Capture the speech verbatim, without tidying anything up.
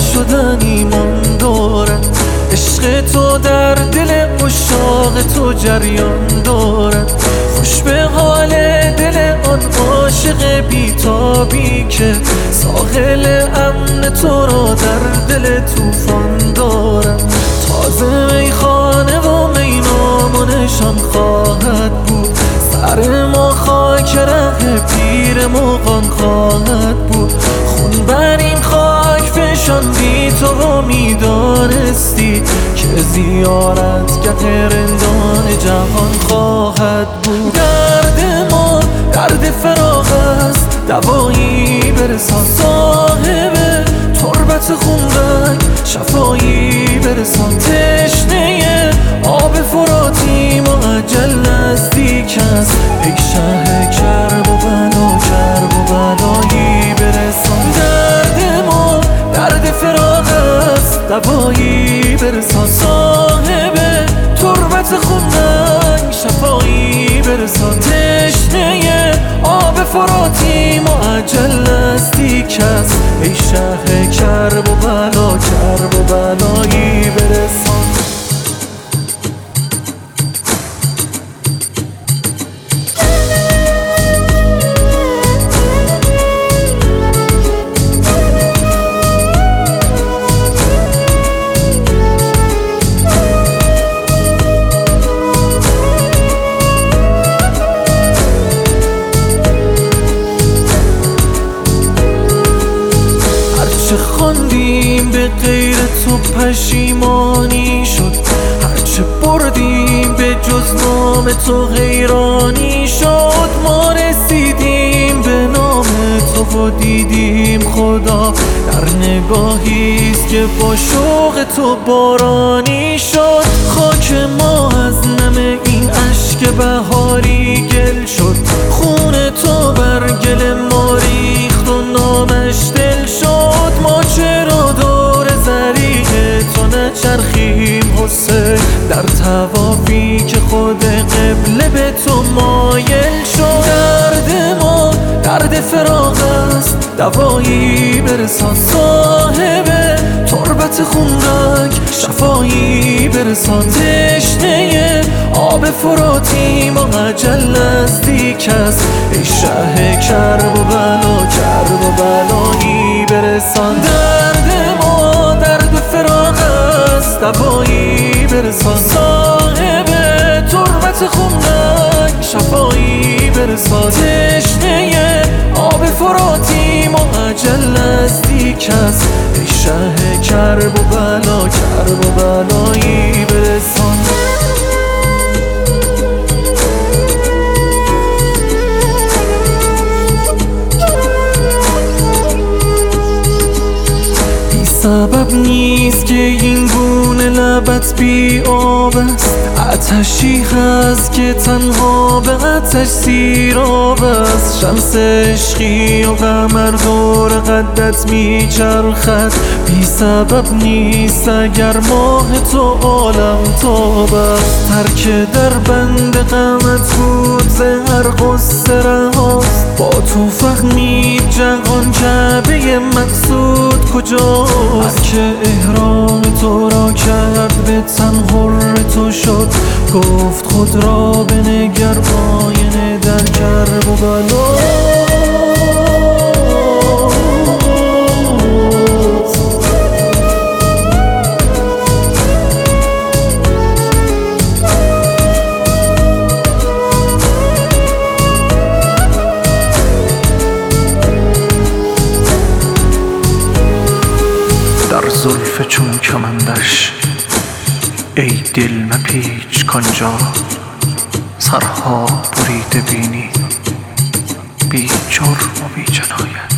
نشدنی من دارد. عشق تو در دل عشاق تو جریان دارد. خوش به حال دل آن عاشق بیتابی که ساحل امن تو را در دل طوفان دارد. تازه میخانه و مینامونشان خواهد بود. سر ما خاک ره پیر مغان خواهد بود. خون بر این خاک فشاندی تو و میدانستی که زیارتگه رندان جهان خواهد بود. درد ما درد فراق است، دوایی برسان. صاحب تربت خونرنگ شفایی برسان. تشنه آب فراتی معجل نزدیک است. ای شه کرب و بلا کرب و بلایی برسان. درد ما درد فراق است، دوایی برسان. صاحب تربت خونرنگ شفایی برسان. تشنه آب فراتی معجل نزدیک است. ای شه کرب و بلا کرب و بلایی برسان. هرچه خواندیم به غیر تو پشیمانی شد. هرچه بردیم به جز نام تو حیرانی شد. ما رسیدیم به نام تو و دیدیم خدا در نگاهیست که با شوق تو بارانی شد. خاک ما از نم این اشک بهاری گل شد. خون تو بر گل ما ریخت و نامش دل شد. ما چرا دور زریق تو نچرخیم حسین، در طوافی که خود قبله به تو مایل شد. درد ما درد فراق است، دوایی برسان. صاحب تربت خونرنگ شفایی برسان. تشنه آب فراتی معجل نزدیک است. ای شه کرب و بلا کرب و بلایی برسان. درد ما درد فراق است، دوایی برسان. صاحب تربت خونرنگ شفایی برسان. تشنه آب فراتی معجل نزدیک است. ای شه کرب و بلا کرب و بلایی برسان. سبب نیست که این گونه لبت بی آب است. آتشی هست که تنها به آتش سیراب است. شمس عشقی و قمر دور قدت می چرخد. بی سبب نیست اگر ماه تو عالم تاب است. ترک در بند غمت بود ز هر غصه رهاست. با تو فهمید جهان کعبه مقصود کجاست. که احرام تو را کرد به تن حر تو شد. گفت خود را بنگر آینه در کرب و بلا. در زلف چون کمندش ای دل مپیچ کانجا. سرها بریده بینی بی جرم و بی جنایت.